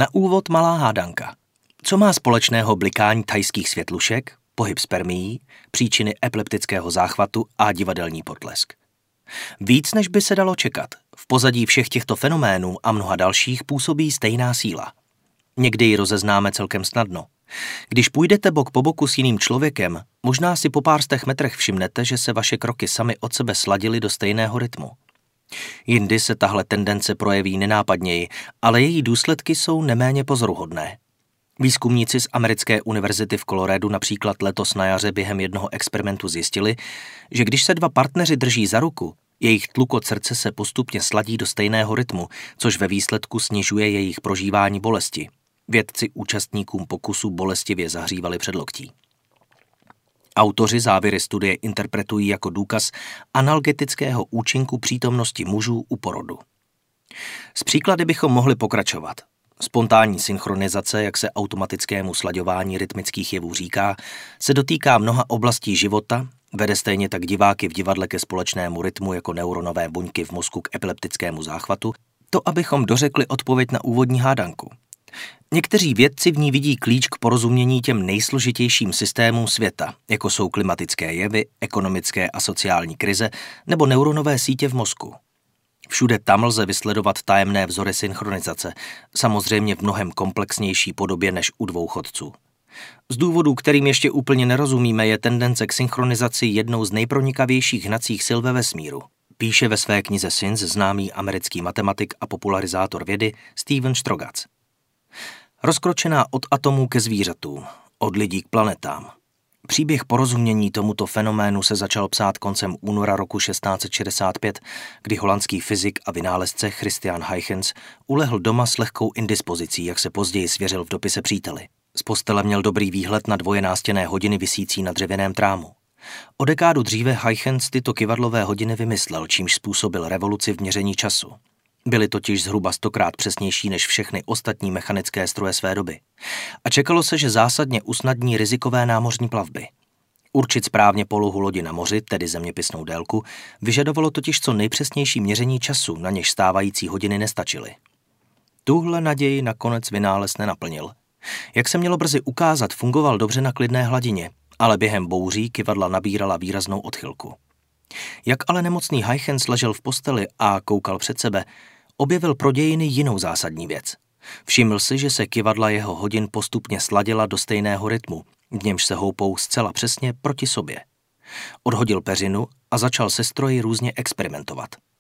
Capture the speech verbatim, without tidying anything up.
Na úvod malá hádanka. Co má společného blikání thajských světlušek, pohyb spermií, příčiny epileptického záchvatu a divadelní potlesk? Víc, než by se dalo čekat. V pozadí všech těchto fenoménů a mnoha dalších působí stejná síla. Někdy ji rozeznáme celkem snadno. Když půjdete bok po boku s jiným člověkem, možná si po pár stech metrech všimnete, že se vaše kroky sami od sebe sladily do stejného rytmu. Jindy se tahle tendence projeví nenápadněji, ale její důsledky jsou neméně pozoruhodné. Výzkumníci z americké univerzity v Coloradu například letos na jaře během jednoho experimentu zjistili, že když se dva partneři drží za ruku, jejich tlukot srdce se postupně sladí do stejného rytmu, což ve výsledku snižuje jejich prožívání bolesti. Vědci účastníkům pokusu bolestivě zahřívali předloktí. Autoři závěry studie interpretují jako důkaz analgetického účinku přítomnosti mužů u porodu. S příklady bychom mohli pokračovat. Spontánní synchronizace, jak se automatickému slaďování rytmických jevů říká, se dotýká mnoha oblastí života, vede stejně tak diváky v divadle ke společnému rytmu jako neuronové buňky v mozku k epileptickému záchvatu, to abychom dořekli odpověď na úvodní hádanku. Někteří vědci v ní vidí klíč k porozumění těm nejsložitějším systémům světa, jako jsou klimatické jevy, ekonomické a sociální krize nebo neuronové sítě v mozku. Všude tam lze vysledovat tajemné vzory synchronizace, samozřejmě v mnohem komplexnější podobě než u dvou chodců. Z důvodů, kterým ještě úplně nerozumíme, je tendence k synchronizaci jednou z nejpronikavějších hnacích sil ve vesmíru. Píše ve své knize Sins známý americký matematik a popularizátor vědy Steven Strogatz. Rozkročená od atomů ke zvířatům, od lidí k planetám. Příběh porozumění tomuto fenoménu se začal psát koncem února roku šestnáct set šedesát pět, kdy holandský fyzik a vynálezce Christian Huygens ulehl doma s lehkou indispozicí, jak se později svěřil v dopise příteli. Z postele měl dobrý výhled na dvoje nástěnné hodiny visící na dřevěném trámu. O dekádu dříve Huygens tyto kyvadlové hodiny vymyslel, čímž způsobil revoluci v měření času. Byly totiž zhruba stokrát přesnější než všechny ostatní mechanické stroje své doby. A čekalo se, že zásadně usnadní rizikové námořní plavby. Určit správně polohu lodi na moři, tedy zeměpisnou délku, vyžadovalo totiž co nejpřesnější měření času, na něž stávající hodiny nestačily. Tuhle naději nakonec vynález nenaplnil. Jak se mělo brzy ukázat, fungoval dobře na klidné hladině, ale během bouří kyvadla nabírala výraznou odchylku. Jak ale nemocný Huygens ležel v posteli a koukal před sebe, objevil pro dějiny jinou zásadní věc. Všiml si, že se kyvadla jeho hodin postupně sladila do stejného rytmu, v němž se houpou zcela přesně proti sobě. Odhodil peřinu a začal se stroji různě experimentovat.